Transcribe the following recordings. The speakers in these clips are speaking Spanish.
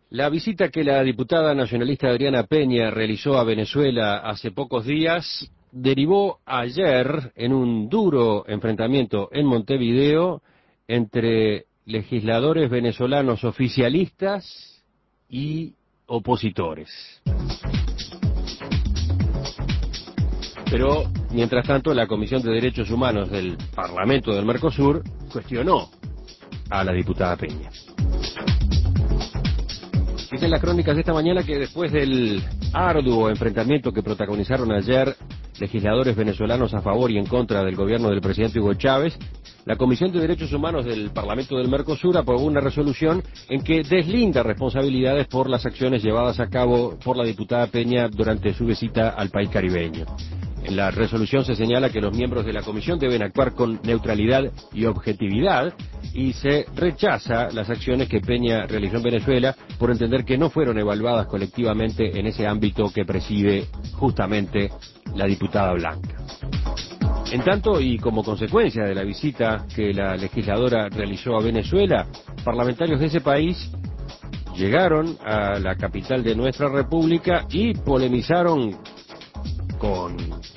La visita que la diputada nacionalista Adriana Peña realizó a Venezuela hace pocos días derivó ayer en un duro enfrentamiento en Montevideo entre legisladores venezolanos oficialistas y opositores. Pero, mientras tanto, la Comisión de Derechos Humanos del Parlamento del Mercosur cuestionó a la diputada Peña. Dicen las crónicas de esta mañana que después del arduo enfrentamiento que protagonizaron ayer legisladores venezolanos a favor y en contra del gobierno del presidente Hugo Chávez, la Comisión de Derechos Humanos del Parlamento del Mercosur aprobó una resolución en que deslinda responsabilidades por las acciones llevadas a cabo por la diputada Peña durante su visita al país caribeño. En la resolución se señala que los miembros de la comisión deben actuar con neutralidad y objetividad y se rechaza las acciones que Peña realizó en Venezuela por entender que no fueron evaluadas colectivamente en ese ámbito que preside justamente la diputada Blanca. En tanto, y como consecuencia de la visita que la legisladora realizó a Venezuela, parlamentarios de ese país llegaron a la capital de nuestra república y polemizaron con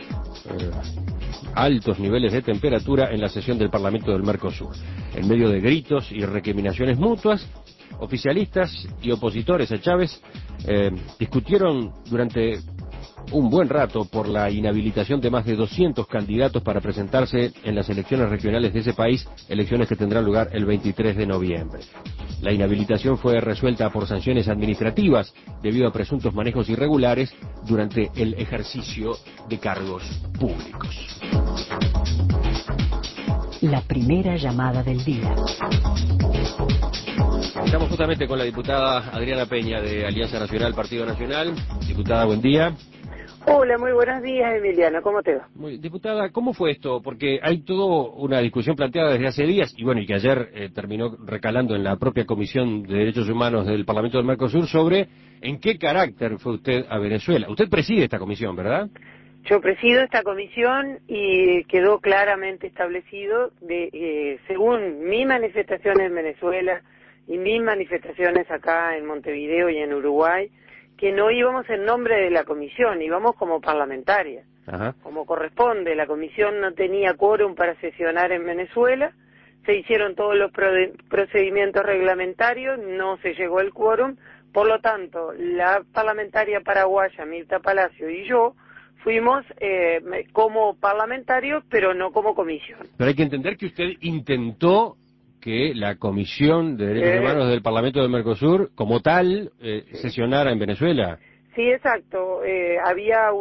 altos niveles de temperatura en la sesión del Parlamento del Mercosur. En medio de gritos y recriminaciones mutuas, oficialistas y opositores a Chávez discutieron durante un buen rato por la inhabilitación de más de 200 candidatos para presentarse en las elecciones regionales de ese país, elecciones que tendrán lugar el 23 de noviembre. La inhabilitación fue resuelta por sanciones administrativas debido a presuntos manejos irregulares durante el ejercicio de cargos públicos. La primera llamada del día. Estamos justamente con la diputada Adriana Peña de Alianza Nacional, Partido Nacional. Diputada, buen día. Hola, muy buenos días, Emiliano, ¿cómo te va? Diputada, ¿cómo fue esto? Porque hay toda una discusión planteada desde hace días, y bueno, y que ayer terminó recalando en la propia Comisión de Derechos Humanos del Parlamento del Mercosur, sobre en qué carácter fue usted a Venezuela. Usted preside esta comisión, ¿verdad? Yo presido esta comisión y quedó claramente establecido, según mis manifestaciones en Venezuela y mis manifestaciones acá en Montevideo y en Uruguay, que no íbamos en nombre de la comisión, íbamos como parlamentarias. Ajá. Como corresponde, la comisión no tenía quórum para sesionar en Venezuela, se hicieron todos los procedimientos reglamentarios, no se llegó el quórum, por lo tanto, la parlamentaria paraguaya Mirta Palacio y yo fuimos como parlamentarios, pero no como comisión. Pero hay que entender que usted intentó que la Comisión de Derechos Humanos del Parlamento del Mercosur, como tal, sesionara en Venezuela. Sí, exacto. Había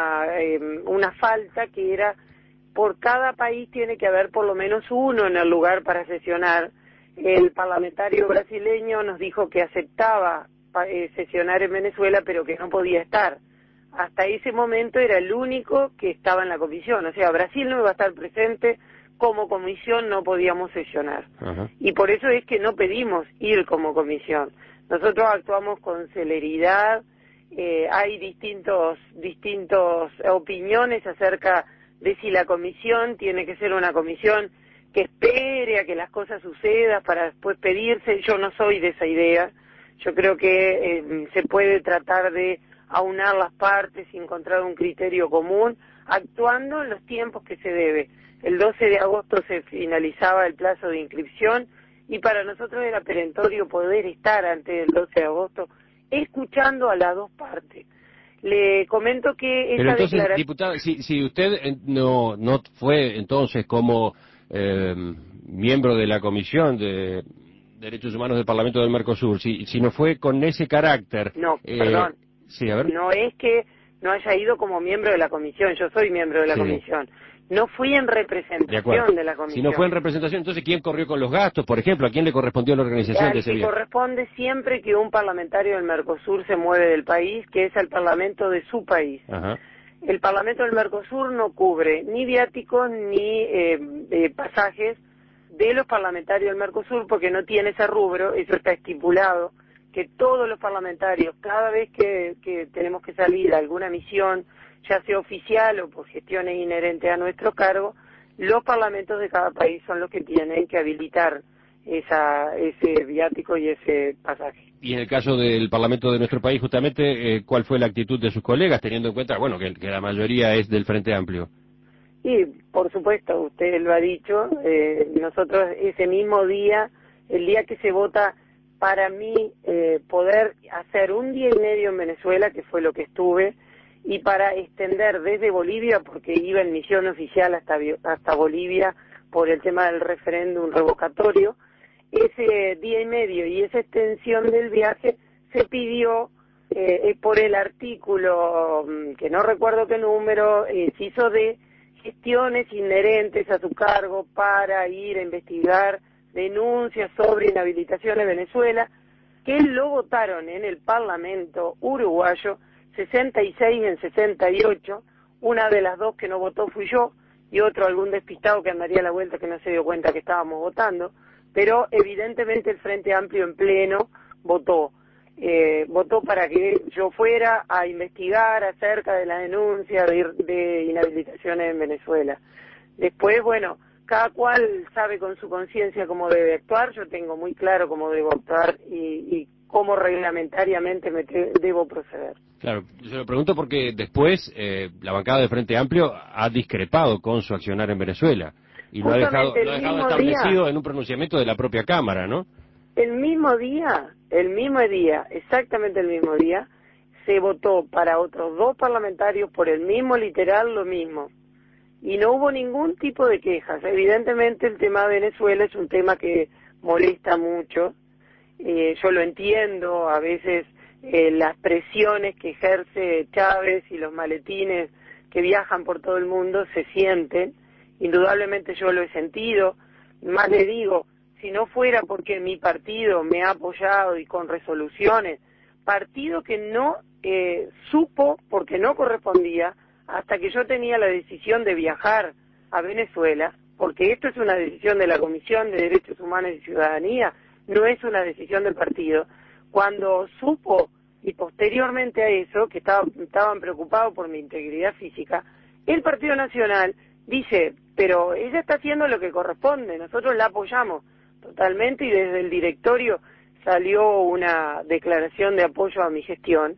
una falta que era, por cada país tiene que haber por lo menos uno en el lugar para sesionar. El parlamentario brasileño nos dijo que aceptaba sesionar en Venezuela, pero que no podía estar. Hasta ese momento era el único que estaba en la comisión, o sea, Brasil no iba a estar presente, como comisión no podíamos sesionar. Ajá. Y por eso es que no pedimos ir como comisión. Nosotros actuamos con celeridad, hay distintas opiniones acerca de si la comisión tiene que ser una comisión que espere a que las cosas sucedan para después pedirse. Yo no soy de esa idea. Yo creo que se puede tratar de aunar las partes y encontrar un criterio común, actuando en los tiempos que se debe. El 12 de agosto se finalizaba el plazo de inscripción y para nosotros era perentorio poder estar antes del 12 de agosto escuchando a las dos partes. Le comento que Pero entonces, diputada, si usted no fue entonces como miembro de la Comisión de Derechos Humanos del Parlamento del Mercosur, si no fue con ese carácter... No, perdón. Sí, a ver. No es que no haya ido como miembro de la comisión, yo soy miembro de la comisión. No fui en representación de la comisión. Si no fue en representación, entonces ¿quién corrió con los gastos, por ejemplo? ¿A quién le correspondió la organización de ese viaje? Corresponde siempre que un parlamentario del Mercosur se mueve del país, que es el parlamento de su país. Ajá. El parlamento del Mercosur no cubre ni viáticos ni pasajes de los parlamentarios del Mercosur porque no tiene ese rubro, eso está estipulado, que todos los parlamentarios, cada vez que tenemos que salir a alguna misión, ya sea oficial o por gestiones inherentes a nuestro cargo, los parlamentos de cada país son los que tienen que habilitar ese viático y ese pasaje. Y en el caso del Parlamento de nuestro país, justamente, ¿cuál fue la actitud de sus colegas, teniendo en cuenta, bueno, que la mayoría es del Frente Amplio? Y, por supuesto, usted lo ha dicho, nosotros ese mismo día, el día que se vota, para mí, poder hacer un día y medio en Venezuela, que fue lo que estuve, y para extender desde Bolivia, porque iba en misión oficial hasta Bolivia por el tema del referéndum revocatorio, ese día y medio y esa extensión del viaje se pidió por el artículo, que no recuerdo qué número, se hizo de gestiones inherentes a su cargo para ir a investigar denuncias sobre inhabilitación en Venezuela, que lo votaron en el Parlamento uruguayo 66 en 68, una de las dos que no votó fui yo, y otro algún despistado que andaría a la vuelta que no se dio cuenta que estábamos votando, pero evidentemente el Frente Amplio en pleno votó para que yo fuera a investigar acerca de la denuncia de inhabilitaciones en Venezuela. Después, bueno, cada cual sabe con su conciencia cómo debe actuar, yo tengo muy claro cómo debo actuar y cómo reglamentariamente debo proceder. Claro, se lo pregunto porque después la bancada de Frente Amplio ha discrepado con su accionar en Venezuela y lo ha dejado establecido en un pronunciamiento de la propia Cámara, ¿no? El mismo día, exactamente el mismo día, se votó para otros dos parlamentarios por el mismo literal lo mismo. Y no hubo ningún tipo de quejas. Evidentemente el tema de Venezuela es un tema que molesta mucho. Yo lo entiendo, a veces las presiones que ejerce Chávez y los maletines que viajan por todo el mundo se sienten. Indudablemente yo lo he sentido. Más le digo, si no fuera porque mi partido me ha apoyado y con resoluciones, partido que no supo porque no correspondía hasta que yo tenía la decisión de viajar a Venezuela, porque esto es una decisión de la Comisión de Derechos Humanos y Ciudadanía, no es una decisión del partido. Cuando supo, y posteriormente a eso, que estaban preocupados por mi integridad física, el Partido Nacional dice, pero ella está haciendo lo que corresponde, nosotros la apoyamos totalmente y desde el directorio salió una declaración de apoyo a mi gestión.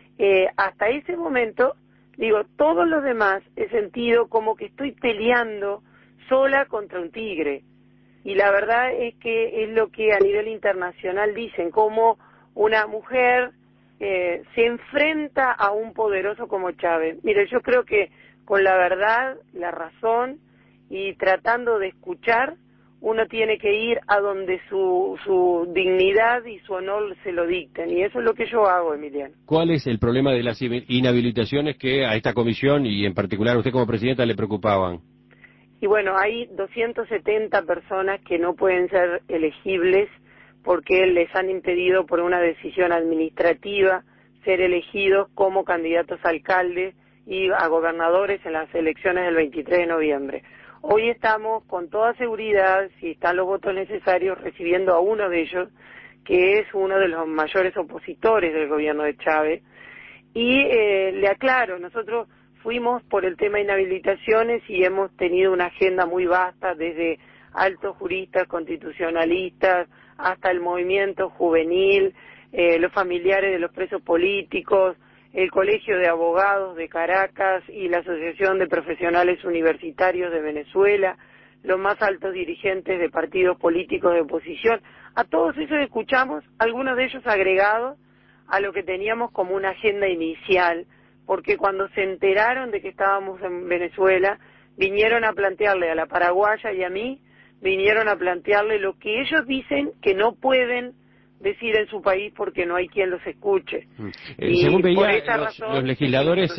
Hasta ese momento, digo, todos los demás he sentido como que estoy peleando sola contra un tigre. Y la verdad es que es lo que a nivel internacional dicen, como una mujer se enfrenta a un poderoso como Chávez. Mire, yo creo que con la verdad, la razón y tratando de escuchar, uno tiene que ir a donde su dignidad y su honor se lo dicten, y eso es lo que yo hago, Emiliano. ¿Cuál es el problema de las inhabilitaciones que a esta comisión y en particular a usted como presidenta le preocupaban? Y bueno, hay 270 personas que no pueden ser elegibles porque les han impedido por una decisión administrativa ser elegidos como candidatos a alcalde y a gobernadores en las elecciones del 23 de noviembre. Hoy estamos con toda seguridad, si están los votos necesarios, recibiendo a uno de ellos, que es uno de los mayores opositores del gobierno de Chávez. Y le aclaro, nosotros fuimos por el tema de inhabilitaciones y hemos tenido una agenda muy vasta, desde altos juristas constitucionalistas hasta el movimiento juvenil, los familiares de los presos políticos, el Colegio de Abogados de Caracas y la Asociación de Profesionales Universitarios de Venezuela, los más altos dirigentes de partidos políticos de oposición. A todos esos escuchamos, algunos de ellos agregados a lo que teníamos como una agenda inicial, porque cuando se enteraron de que estábamos en Venezuela, vinieron a plantearle a la paraguaya y a mí, vinieron a plantearle lo que ellos dicen que no pueden decir en su país porque no hay quien los escuche. Según veía, los legisladores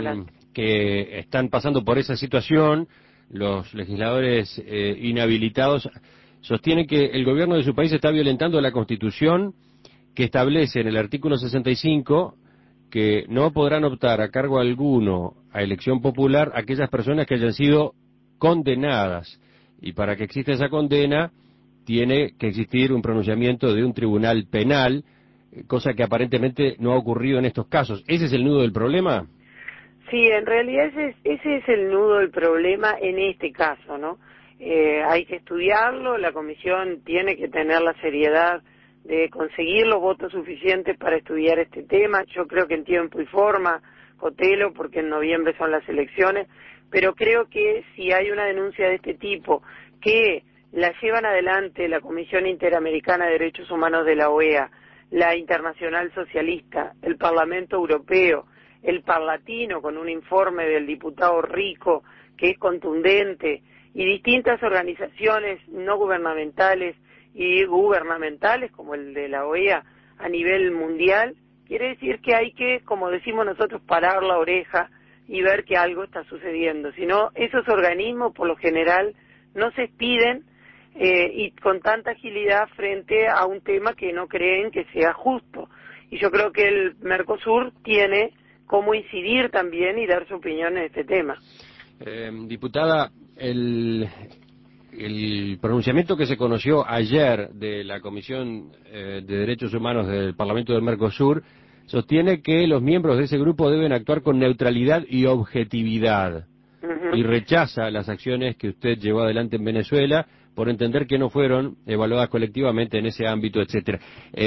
que están pasando por esa situación, los legisladores inhabilitados, sostienen que el gobierno de su país está violentando la Constitución, que establece en el artículo 65 que no podrán optar a cargo alguno a elección popular aquellas personas que hayan sido condenadas, y para que exista esa condena tiene que existir un pronunciamiento de un tribunal penal, cosa que aparentemente no ha ocurrido en estos casos. ¿Ese es el nudo del problema? Sí, en realidad ese es el nudo del problema en este caso, ¿no? Hay que estudiarlo, la comisión tiene que tener la seriedad de conseguir los votos suficientes para estudiar este tema. Yo creo que en tiempo y forma, Cotelo, porque en noviembre son las elecciones, pero creo que si hay una denuncia de este tipo que la llevan adelante la Comisión Interamericana de Derechos Humanos de la OEA, la Internacional Socialista, el Parlamento Europeo, el Parlatino con un informe del diputado Rico que es contundente, y distintas organizaciones no gubernamentales y gubernamentales como el de la OEA a nivel mundial, quiere decir que hay que, como decimos nosotros, parar la oreja y ver que algo está sucediendo. Si no, esos organismos por lo general no se expiden y con tanta agilidad frente a un tema que no creen que sea justo. Y yo creo que el Mercosur tiene cómo incidir también y dar su opinión en este tema. Diputada, el pronunciamiento que se conoció ayer de la Comisión de Derechos Humanos del Parlamento del Mercosur sostiene que los miembros de ese grupo deben actuar con neutralidad y objetividad, y rechaza las acciones que usted llevó adelante en Venezuela por entender que no fueron evaluadas colectivamente en ese ámbito, etcétera.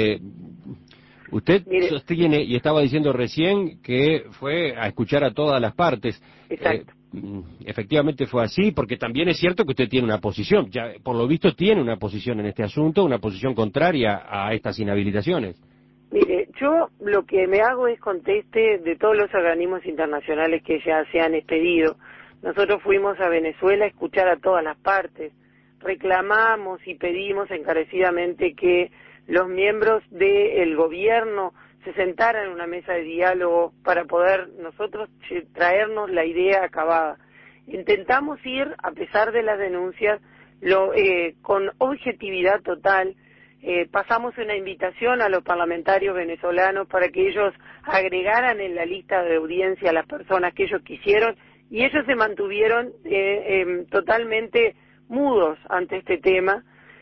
Usted sostiene, y estaba diciendo recién, que fue a escuchar a todas las partes. Exacto. Efectivamente fue así, porque también es cierto que usted tiene una posición, ya por lo visto tiene una posición en este asunto, una posición contraria a estas inhabilitaciones. Mire, yo lo que me hago es conteste de todos los organismos internacionales que ya se han expedido. Nosotros fuimos a Venezuela a escuchar a todas las partes, reclamamos y pedimos encarecidamente que los miembros del gobierno se sentaran en una mesa de diálogo para poder nosotros traernos la idea acabada. Intentamos ir, a pesar de las denuncias, con objetividad total. Pasamos una invitación a los parlamentarios venezolanos para que ellos agregaran en la lista de audiencia a las personas que ellos quisieron, y ellos se mantuvieron totalmente mudos ante este tema.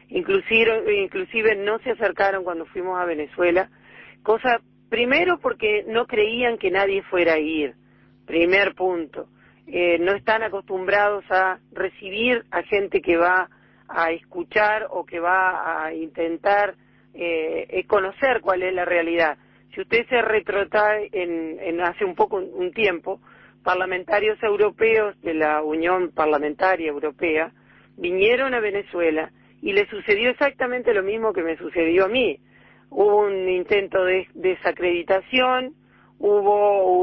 Inclusive no se acercaron cuando fuimos a Venezuela, cosa primero porque no creían que nadie fuera a ir, primer punto. No están acostumbrados a recibir a gente que va a escuchar o que va a intentar conocer cuál es la realidad. Si usted se retrotrae en hace un tiempo, parlamentarios europeos de la Unión Parlamentaria Europea vinieron a Venezuela y le sucedió exactamente lo mismo que me sucedió a mí. Hubo un intento de desacreditación, hubo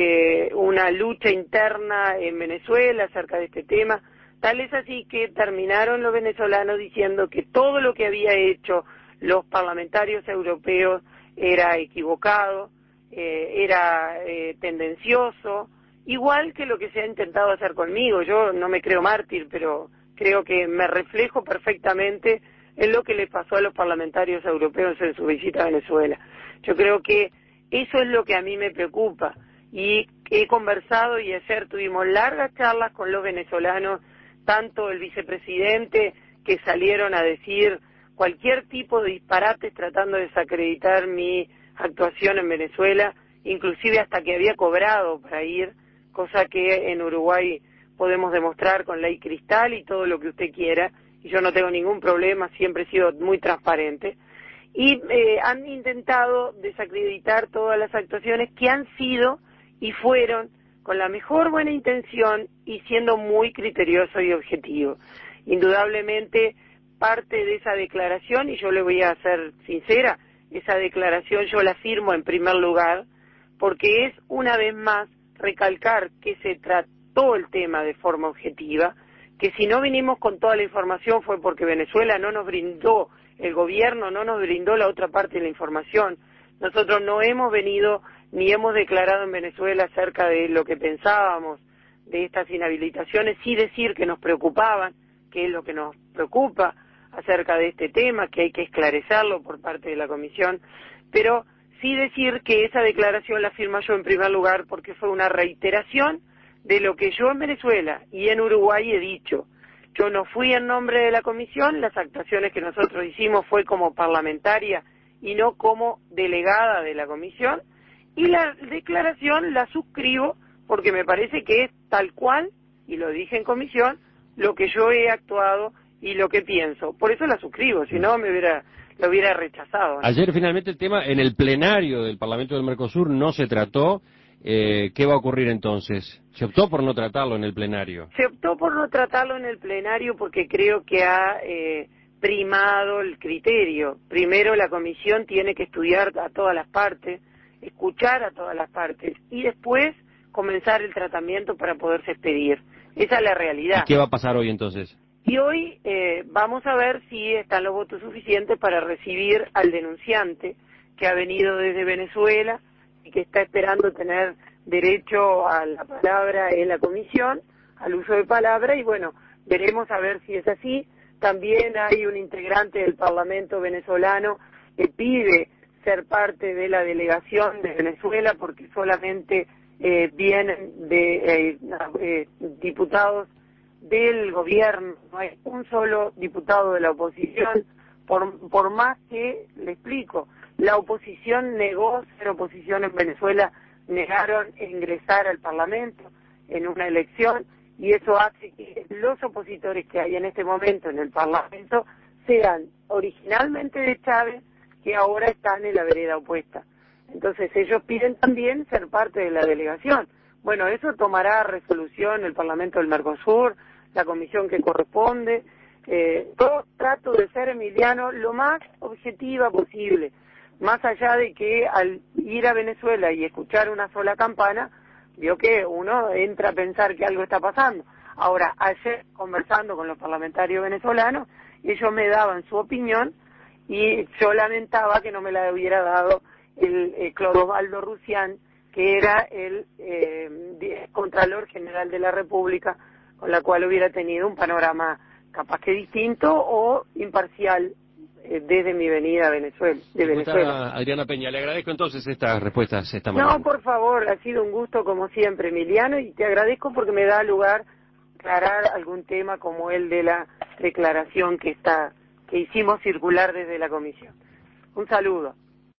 una lucha interna en Venezuela acerca de este tema. Tal es así que terminaron los venezolanos diciendo que todo lo que había hecho los parlamentarios europeos era equivocado, era tendencioso, igual que lo que se ha intentado hacer conmigo. Yo no me creo mártir, pero creo que me reflejo perfectamente en lo que le pasó a los parlamentarios europeos en su visita a Venezuela. Yo creo que eso es lo que a mí me preocupa, y he conversado y ayer tuvimos largas charlas con los venezolanos, tanto el vicepresidente, que salieron a decir cualquier tipo de disparates tratando de desacreditar mi actuación en Venezuela, inclusive hasta que había cobrado para ir, cosa que en Uruguay podemos demostrar con ley cristal y todo lo que usted quiera, y yo no tengo ningún problema, siempre he sido muy transparente. Y han intentado desacreditar todas las actuaciones que han sido y fueron con la mejor buena intención y siendo muy criterioso y objetivo. Indudablemente, parte de esa declaración, y yo le voy a ser sincera, esa declaración yo la firmo en primer lugar, porque es una vez más recalcar que se trató el tema de forma objetiva, que si no vinimos con toda la información fue porque Venezuela no nos brindó, el gobierno no nos brindó la otra parte de la información. Nosotros no hemos venido ni hemos declarado en Venezuela acerca de lo que pensábamos de estas inhabilitaciones, sí decir que nos preocupaban, que es lo que nos preocupa acerca de este tema, que hay que esclarecerlo por parte de la Comisión, pero sí decir que esa declaración la firmo yo en primer lugar porque fue una reiteración de lo que yo en Venezuela y en Uruguay he dicho. Yo no fui en nombre de la Comisión, las actuaciones que nosotros hicimos fue como parlamentaria y no como delegada de la Comisión, y la declaración la suscribo porque me parece que es tal cual, y lo dije en comisión, lo que yo he actuado y lo que pienso. Por eso la suscribo, si no lo hubiera rechazado, ¿no? Ayer finalmente el tema en el plenario del Parlamento del Mercosur no se trató. ¿Qué va a ocurrir entonces? ¿Se optó por no tratarlo en el plenario? Se optó por no tratarlo en el plenario porque creo que ha primado el criterio. Primero la comisión tiene que estudiar a todas las partes, escuchar a todas las partes y después comenzar el tratamiento para poderse expedir. Esa es la realidad. ¿Y qué va a pasar hoy entonces? Y hoy vamos a ver si están los votos suficientes para recibir al denunciante que ha venido desde Venezuela y que está esperando tener derecho a la palabra en la comisión, al uso de palabra, y bueno, veremos a ver si es así. También hay un integrante del Parlamento venezolano que pide ser parte de la delegación de Venezuela porque solamente vienen de diputados del gobierno, no hay un solo diputado de la oposición, por más que, le explico, la oposición negó ser oposición en Venezuela, negaron ingresar al Parlamento en una elección, y eso hace que los opositores que hay en este momento en el Parlamento sean originalmente de Chávez, que ahora están en la vereda opuesta. Entonces ellos piden también ser parte de la delegación. Bueno, eso tomará resolución el Parlamento del Mercosur, la comisión que corresponde. Yo trato de ser, Emiliano, lo más objetiva posible, más allá de que al ir a Venezuela y escuchar una sola campana, vio que uno entra a pensar que algo está pasando. Ahora, ayer, conversando con los parlamentarios venezolanos, ellos me daban su opinión y yo lamentaba que no me la hubiera dado el Clodovaldo Rusián, que era el Contralor General de la República, con la cual hubiera tenido un panorama capaz que distinto o imparcial desde mi venida a Venezuela, de Venezuela. Adriana Peña, le agradezco entonces estas respuestas esta mañana. No, por favor, ha sido un gusto como siempre, Emiliano, y te agradezco porque me da lugar aclarar algún tema como el de la declaración que hicimos circular desde la comisión. Un saludo.